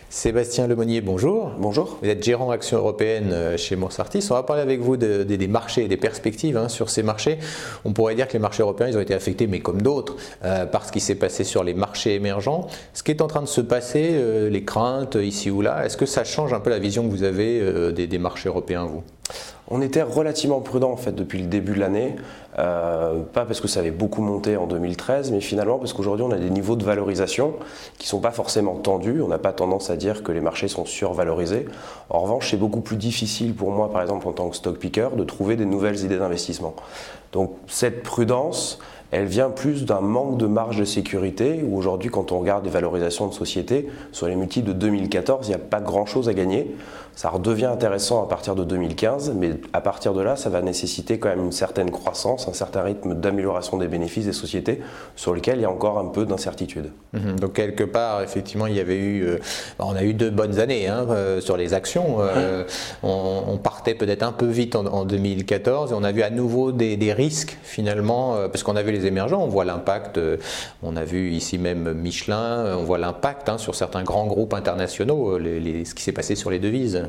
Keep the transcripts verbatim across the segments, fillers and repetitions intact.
Sébastien Lemonnier, bonjour. Bonjour. Vous êtes gérant Action Européenne chez Monsartis. On va parler avec vous de, de, des marchés et des perspectives hein, sur ces marchés. On pourrait dire que les marchés européens ils ont été affectés, mais comme d'autres, euh, par ce qui s'est passé sur les marchés émergents. Ce qui est en train de se passer, euh, les craintes ici ou là, est-ce que ça change un peu la vision que vous avez euh, des, des marchés européens, vous ? On était relativement prudent en fait depuis le début de l'année, euh, pas parce que ça avait beaucoup monté en deux mille treize, mais finalement parce qu'aujourd'hui on a des niveaux de valorisation qui ne sont pas forcément tendus. On n'a pas tendance à dire que les marchés sont survalorisés. En revanche, c'est beaucoup plus difficile pour moi, par exemple en tant que stock picker, de trouver des nouvelles idées d'investissement. Donc cette prudence, elle vient plus d'un manque de marge de sécurité, où aujourd'hui quand on regarde les valorisations de sociétés, sur les multiples de deux mille quatorze, il n'y a pas grand chose à gagner. Ça redevient intéressant à partir de deux mille quinze, mais à partir de là, ça va nécessiter quand même une certaine croissance, un certain rythme d'amélioration des bénéfices des sociétés, sur lequel il y a encore un peu d'incertitude. Mmh, donc quelque part, effectivement, il y avait eu, euh, on a eu deux bonnes années hein, euh, sur les actions. Euh, on, on partait peut-être un peu vite en, en deux mille quatorze et on a vu à nouveau des, des risques finalement, euh, parce qu'on a vu les émergents, on voit l'impact, euh, on a vu ici même Michelin, on voit l'impact hein, sur certains grands groupes internationaux, les, les, ce qui s'est passé sur les devises.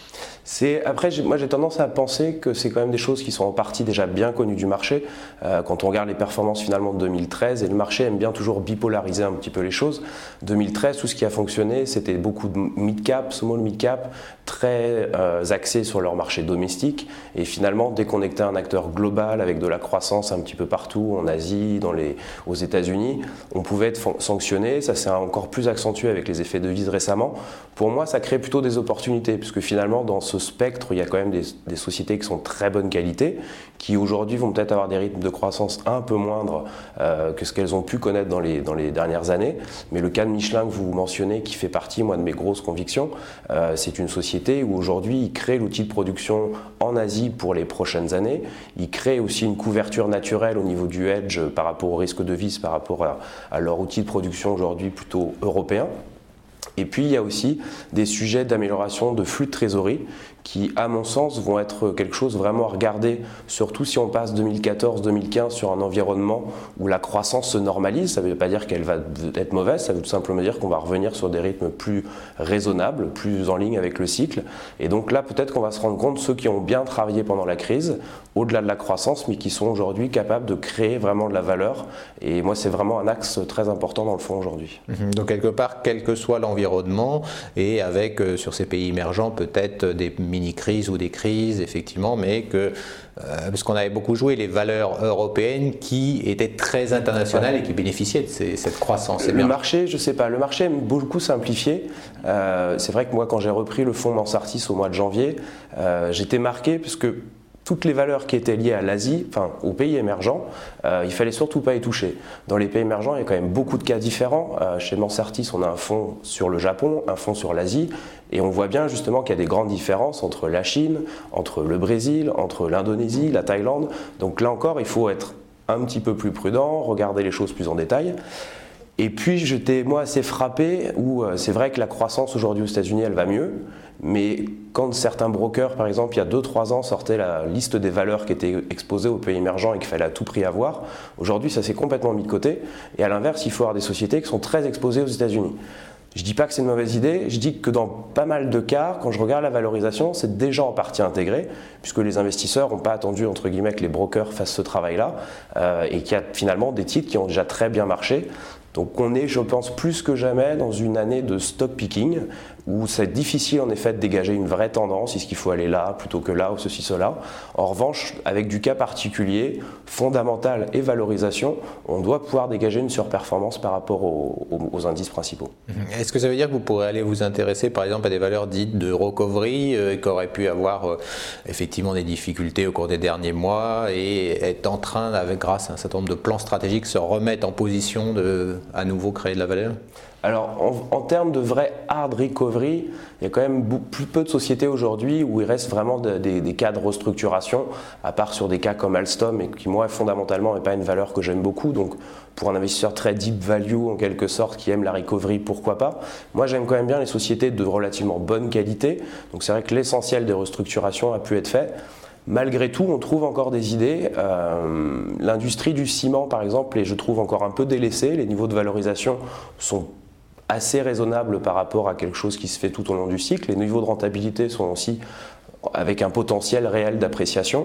C'est, après, j'ai, moi j'ai tendance à penser que c'est quand même des choses qui sont en partie déjà bien connues du marché. Euh, quand on regarde les performances finalement de deux mille treize, et le marché aime bien toujours bipolariser un petit peu les choses. deux mille treize, tout ce qui a fonctionné, c'était beaucoup de mid-cap, small mid-cap, très euh, axés sur leur marché domestique. Et finalement, dès qu'on était un acteur global avec de la croissance un petit peu partout, en Asie, dans les, aux États-Unis, on pouvait être sanctionné. Ça s'est encore plus accentué avec les effets de devises récemment. Pour moi, ça crée plutôt des opportunités, puisque finalement, dans ce spectre, il y a quand même des, des sociétés qui sont de très bonne qualité, qui aujourd'hui vont peut-être avoir des rythmes de croissance un peu moindres euh, que ce qu'elles ont pu connaître dans les, dans les dernières années. Mais le cas de Michelin que vous mentionnez, qui fait partie moi, de mes grosses convictions, euh, c'est une société où aujourd'hui, ils créent l'outil de production en Asie pour les prochaines années. Ils créent aussi une couverture naturelle au niveau du hedge par rapport au risque de devise, par rapport à, à leur outil de production aujourd'hui plutôt européen. Et puis, il y a aussi des sujets d'amélioration de flux de trésorerie qui, à mon sens, vont être quelque chose vraiment à regarder, surtout si on passe deux mille quatorze deux mille quinze sur un environnement où la croissance se normalise. Ça ne veut pas dire qu'elle va être mauvaise, ça veut tout simplement dire qu'on va revenir sur des rythmes plus raisonnables, plus en ligne avec le cycle. Et donc là, peut-être qu'on va se rendre compte, ceux qui ont bien travaillé pendant la crise, au-delà de la croissance, mais qui sont aujourd'hui capables de créer vraiment de la valeur. Et moi, c'est vraiment un axe très important dans le fond aujourd'hui. Donc quelque part, quel que soit l'environnement, et avec euh, sur ces pays émergents peut-être des mini-crises ou des crises, effectivement, mais que, euh, parce qu'on avait beaucoup joué les valeurs européennes qui étaient très internationales et qui bénéficiaient de ces, cette croissance. Le marché, je ne sais pas, le marché aime beaucoup simplifier. Euh, c'est vrai que moi, quand j'ai repris le fonds Monsartis au mois de janvier, euh, j'étais marqué parce que toutes les valeurs qui étaient liées à l'Asie, enfin aux pays émergents, euh, il fallait surtout pas y toucher. Dans les pays émergents, il y a quand même beaucoup de cas différents. Euh, chez Monsartis, on a un fonds sur le Japon, un fonds sur l'Asie, et on voit bien justement qu'il y a des grandes différences entre la Chine, entre le Brésil, entre l'Indonésie, la Thaïlande. Donc là encore, il faut être un petit peu plus prudent, regarder les choses plus en détail. Et puis j'étais moi assez frappé où euh, c'est vrai que la croissance aujourd'hui aux États-Unis elle va mieux, mais quand certains brokers par exemple il y a deux trois ans sortaient la liste des valeurs qui étaient exposées aux pays émergents et qu'il fallait à tout prix avoir, aujourd'hui ça s'est complètement mis de côté et à l'inverse il faut avoir des sociétés qui sont très exposées aux États-Unis. Je ne dis pas que c'est une mauvaise idée, je dis que dans pas mal de cas, quand je regarde la valorisation, c'est déjà en partie intégré, puisque les investisseurs n'ont pas attendu entre guillemets que les brokers fassent ce travail-là, euh, et qu'il y a finalement des titres qui ont déjà très bien marché. Donc on est, je pense, plus que jamais dans une année de stock picking, où c'est difficile en effet de dégager une vraie tendance, est-ce qu'il faut aller là plutôt que là ou ceci, cela. En revanche, avec du cas particulier, fondamental et valorisation, on doit pouvoir dégager une surperformance par rapport aux, aux, aux indices principaux. Est-ce que ça veut dire que vous pourrez aller vous intéresser par exemple à des valeurs dites de recovery euh, qui auraient pu avoir euh, effectivement des difficultés au cours des derniers mois et être en train, avec, grâce à un certain nombre de plans stratégiques, se remettre en position de à nouveau créer de la valeur? Alors, en, en termes de vrai hard recovery, il y a quand même beaucoup, plus peu de sociétés aujourd'hui où il reste vraiment de, de, des cas de restructuration, à part sur des cas comme Alstom, et qui, moi, fondamentalement, n'est pas une valeur que j'aime beaucoup. Donc, pour un investisseur très deep value, en quelque sorte, qui aime la recovery, pourquoi pas. Moi, j'aime quand même bien les sociétés de relativement bonne qualité. Donc, c'est vrai que l'essentiel des restructurations a pu être fait. Malgré tout, on trouve encore des idées. Euh, l'industrie du ciment, par exemple, est, je trouve, encore un peu délaissée. Les niveaux de valorisation sont assez raisonnable par rapport à quelque chose qui se fait tout au long du cycle. Les niveaux de rentabilité sont aussi avec un potentiel réel d'appréciation.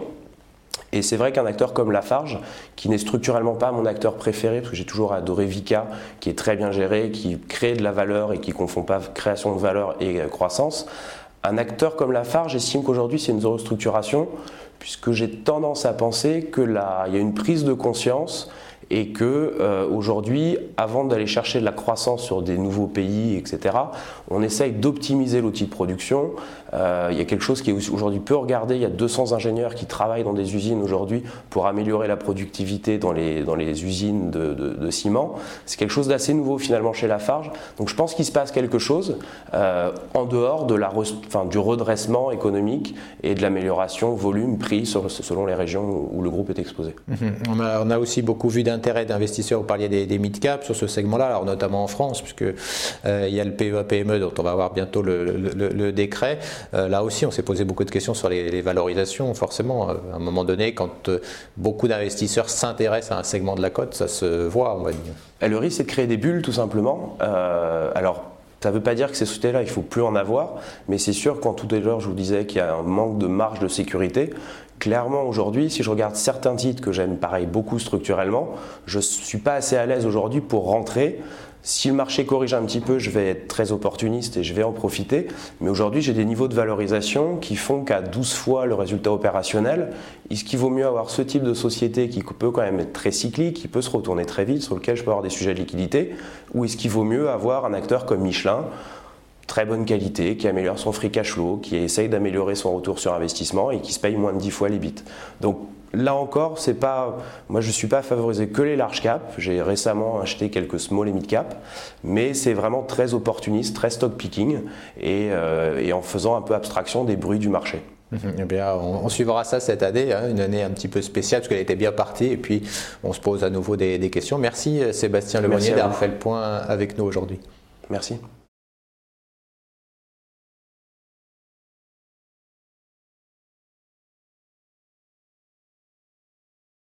Et c'est vrai qu'un acteur comme Lafarge, qui n'est structurellement pas mon acteur préféré, parce que j'ai toujours adoré Vicat, qui est très bien géré, qui crée de la valeur et qui ne confond pas création de valeur et croissance, un acteur comme Lafarge estime qu'aujourd'hui c'est une restructuration, puisque j'ai tendance à penser qu'il y a une prise de conscience et que euh, aujourd'hui, avant d'aller chercher de la croissance sur des nouveaux pays, et cetera, on essaye d'optimiser l'outil de production. Euh, il y a quelque chose qui est aujourd'hui peu regardé. Il y a deux cents ingénieurs qui travaillent dans des usines aujourd'hui pour améliorer la productivité dans les, dans les usines de, de, de ciment. C'est quelque chose d'assez nouveau finalement chez Lafarge. Donc je pense qu'il se passe quelque chose euh, en dehors de la, enfin, du redressement économique et de l'amélioration volume-prix selon les régions où le groupe est exposé. Mmh. On, a, on a aussi beaucoup vu d'intérêt d'investisseurs, vous parliez des, des mid-cap sur ce segment-là, alors notamment en France, puisque euh, il y a le P E A P M E dont on va avoir bientôt le, le, le, le décret. Euh, là aussi, on s'est posé beaucoup de questions sur les, les valorisations. Forcément, à un moment donné, quand euh, beaucoup d'investisseurs s'intéressent à un segment de la cote, ça se voit, on va dire. Et le risque, c'est de créer des bulles, tout simplement. Euh, alors, ça ne veut pas dire que ces sociétés-là, il ne faut plus en avoir, mais c'est sûr, quand tout à l'heure, je vous disais qu'il y a un manque de marge de sécurité, clairement, aujourd'hui, si je regarde certains titres que j'aime pareil beaucoup structurellement, je ne suis pas assez à l'aise aujourd'hui pour rentrer. Si le marché corrige un petit peu, je vais être très opportuniste et je vais en profiter. Mais aujourd'hui, j'ai des niveaux de valorisation qui font qu'à douze fois le résultat opérationnel, est-ce qu'il vaut mieux avoir ce type de société qui peut quand même être très cyclique, qui peut se retourner très vite, sur lequel je peux avoir des sujets de liquidité, ou est-ce qu'il vaut mieux avoir un acteur comme Michelin, très bonne qualité, qui améliore son free cash flow, qui essaye d'améliorer son retour sur investissement et qui se paye moins de dix fois les bits. Donc là encore, c'est pas, moi je ne suis pas favorisé que les large cap. J'ai récemment acheté quelques small et mid cap, mais c'est vraiment très opportuniste, très stock picking et, euh, et en faisant un peu abstraction des bruits du marché. Mmh, eh bien, on, on suivra ça cette année, hein, une année un petit peu spéciale parce qu'elle était bien partie et puis on se pose à nouveau des, des questions. Merci Sébastien Lemonnier d'avoir fait le point avec nous aujourd'hui. Merci.